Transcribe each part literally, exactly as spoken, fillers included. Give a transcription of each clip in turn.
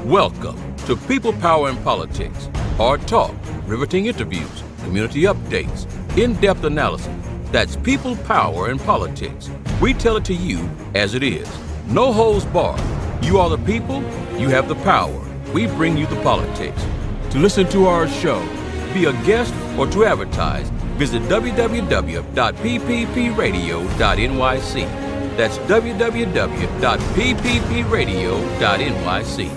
Welcome to People, Power, and Politics. Hard talk, riveting interviews, community updates, in-depth analysis. That's People, Power, and Politics. We tell it to you as it is. No holds barred. You are the people, you have the power. We bring you the politics. To listen to our show, be a guest, or to advertise, visit w w w dot p p p radio dot n y c. That's w w w dot p p p radio dot n y c.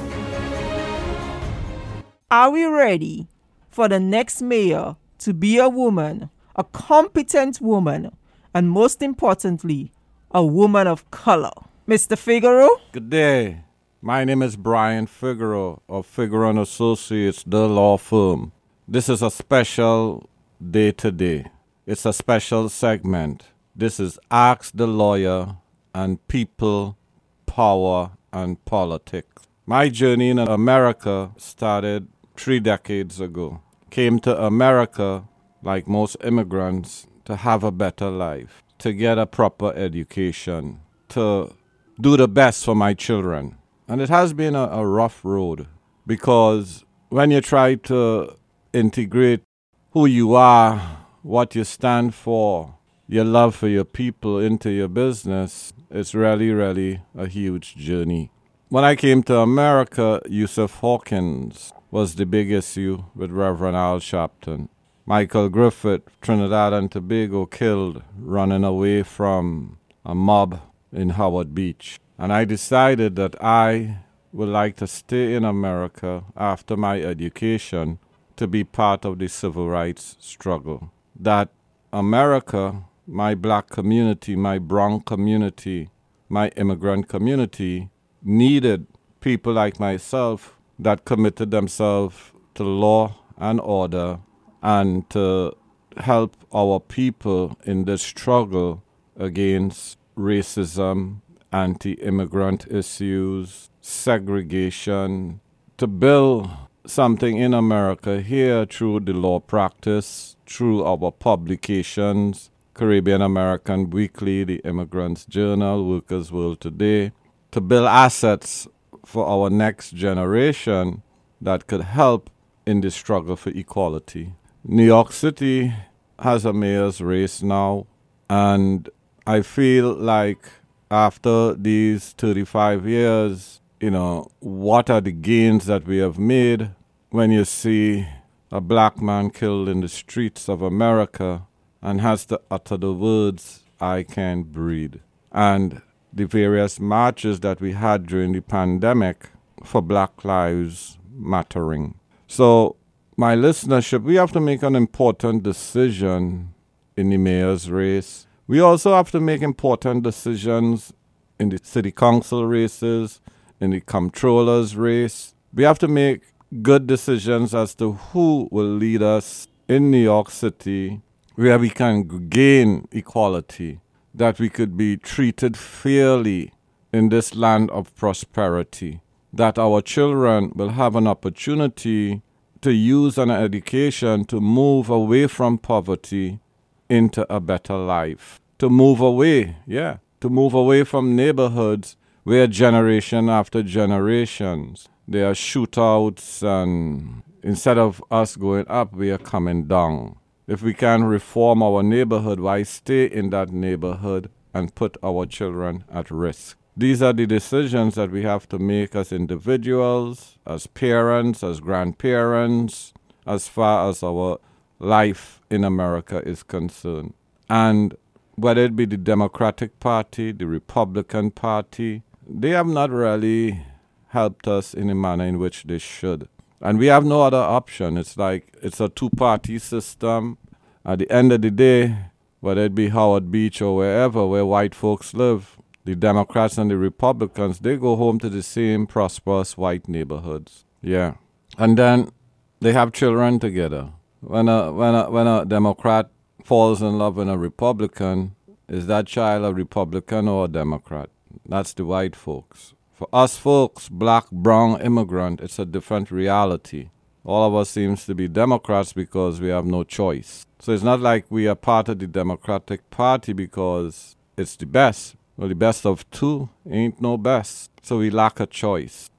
Are we ready for the next mayor to be a woman, a competent woman, and most importantly, a woman of color? Mister Figaro? Good day. My name is Brian Figaro of Figaro and Associates, the law firm. This is a special day today. It's a special segment. This is Ask the Lawyer and People, Power, and Politics. My journey in America started three decades ago. Came to America, like most immigrants, to have a better life, to get a proper education, to do the best for my children. And it has been a, a rough road, because when you try to integrate who you are, what you stand for, your love for your people into your business, it's really, really a huge journey. When I came to America, Yusuf Hawkins was the big issue with Reverend Al Sharpton. Michael Griffith, Trinidad and Tobago, killed running away from a mob in Howard Beach. And I decided that I would like to stay in America after my education to be part of the civil rights struggle. That America, my black community, my brown community, my immigrant community, needed people like myself that committed themselves to law and order and to help our people in this struggle against racism, anti-immigrant issues, segregation, to build something in America here through the law practice, through our publications, Caribbean American Weekly, the Immigrants Journal, Workers' World Today, to build assets for our next generation that could help in the struggle for equality. New York City has a mayor's race now, and I feel like after these thirty-five years, you know, what are the gains that we have made when you see a black man killed in the streets of America and has to utter the words, "I can't breathe." And the various marches that we had during the pandemic for Black Lives Mattering. So, my listenership, we have to make an important decision in the mayor's race. We also have to make important decisions in the city council races, in the comptroller's race. We have to make good decisions as to who will lead us in New York City, where we can gain equality, that we could be treated fairly in this land of prosperity, that our children will have an opportunity to use an education to move away from poverty into a better life, to move away, yeah, to move away from neighborhoods where generation after generations, there are shootouts, and instead of us going up, we are coming down. If we can reform our neighborhood, why stay in that neighborhood and put our children at risk? These are the decisions that we have to make as individuals, as parents, as grandparents, as far as our life in America is concerned. And whether it be the Democratic Party, the Republican Party, they have not really helped us in a manner in which they should. And we have no other option. It's like it's a two-party system. At the end of the day, whether it be Howard Beach or wherever where white folks live, the Democrats and the Republicans, they go home to the same prosperous white neighborhoods. Yeah. And then they have children together. When a, when a, when a Democrat falls in love with a Republican, is that child a Republican or a Democrat? That's the white folks. For us folks, black, brown, immigrant, it's a different reality. All of us seems to be Democrats because we have no choice. So it's not like we are part of the Democratic Party because it's the best. Well, the best of two ain't no best. So we lack a choice.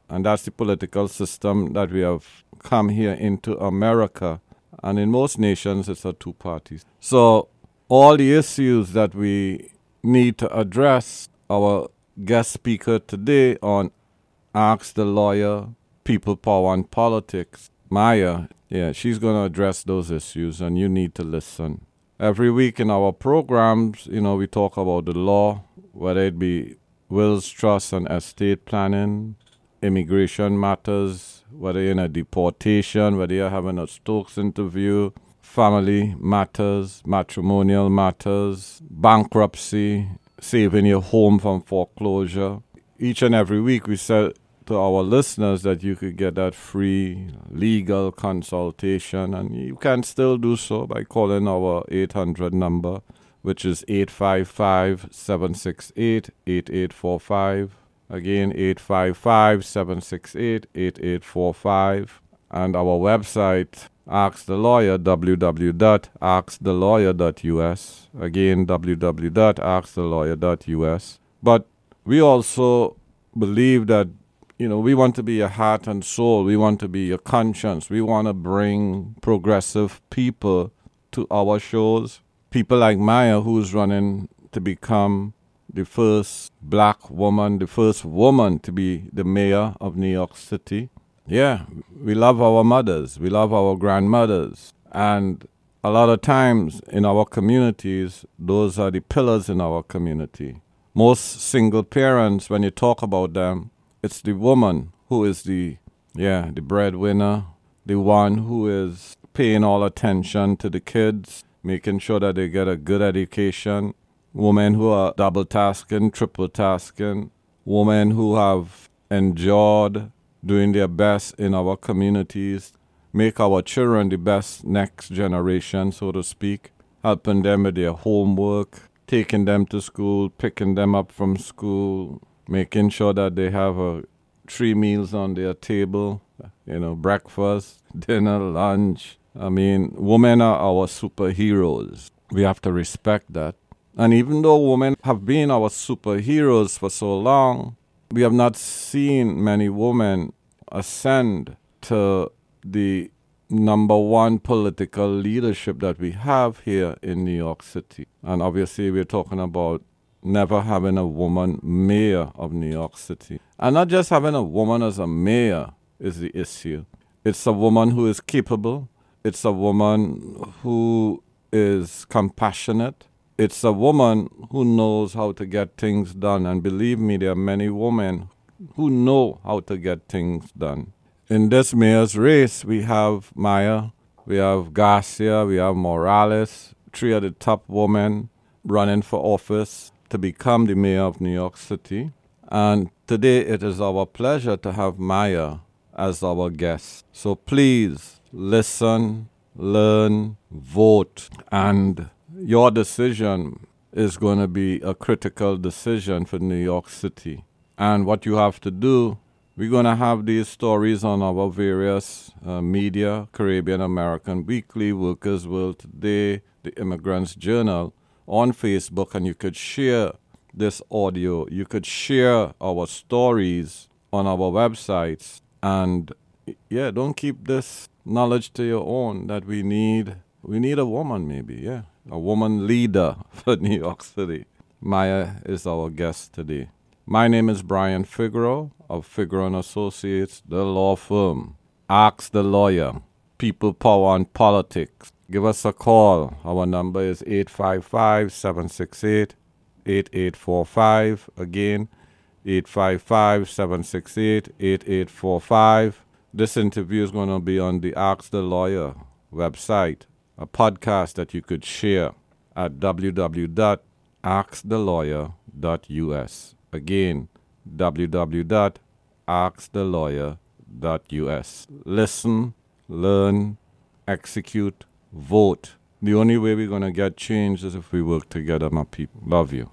And that's the political system that we have come here into America. And in most nations, it's a two parties. So all the issues that we need to address, our guest speaker today on Ask the Lawyer, People, Power, and Politics, Maya, yeah, she's going to address those issues, and you need to listen. Every week in our programs, you know, we talk about the law, whether it be wills, trusts, and estate planning, immigration matters, whether you're in a deportation, whether you're having a Stokes interview, family matters, matrimonial matters, bankruptcy, saving your home from foreclosure. Each and every week we say to our listeners that you could get that free legal consultation, and you can still do so by calling our eight hundred number, which is eight five five, seven six eight, eight eight four five. Again, eight five five, seven six eight, eight eight four five. And our website, Ask the Lawyer, w w w dot ask the lawyer dot u s. Again, w w w dot ask the lawyer dot u s. But we also believe that, you know, we want to be your heart and soul. We want to be your conscience. We want to bring progressive people to our shows. People like Maya, who's running to become the first black woman, the first woman to be the mayor of New York City. Yeah, we love our mothers. We love our grandmothers. And a lot of times in our communities, those are the pillars in our community. Most single parents, when you talk about them, it's the woman who is the, yeah, the breadwinner, the one who is paying all attention to the kids, making sure that they get a good education. Women who are double tasking, triple tasking. Women who have endured doing their best in our communities, make our children the best next generation, so to speak, helping them with their homework, taking them to school, picking them up from school, making sure that they have uh, three meals on their table, you know, breakfast, dinner, lunch. I mean, women are our superheroes. We have to respect that. And even though women have been our superheroes for so long, we have not seen many women ascend to the number one political leadership that we have here in New York City. And obviously we're talking about never having a woman mayor of New York City. And not just having a woman as a mayor is the issue. It's a woman who is capable. It's a woman who is compassionate. It's a woman who knows how to get things done. And believe me, there are many women who know how to get things done. In this mayor's race, we have Maya, we have Garcia, we have Morales, three of the top women running for office to become the mayor of New York City. And today it is our pleasure to have Maya as our guest. So please listen, learn, vote, and your decision is going to be a critical decision for New York City. And what you have to do, we're going to have these stories on our various uh, media, Caribbean American Weekly, Workers' World Today, the Immigrants Journal, on Facebook, and you could share this audio. You could share our stories on our websites. And yeah, don't keep this knowledge to your own that we need. We need a woman maybe, yeah. A woman leader for New York City. Maya is our guest today. My name is Brian Figueroa of Figueroa and Associates, the law firm. Ask the Lawyer, People, Power, and Politics. Give us a call. Our number is eight five five, seven six eight, eight eight four five. Again, eight five five, seven six eight, eight eight four five. This interview is going to be on the Ask the Lawyer website, a podcast that you could share at w w w dot ask the lawyer dot u s. Again, w w w dot ask the lawyer dot u s. Listen, learn, execute, vote. The only way we're going to get change is if we work together, my people. Love you.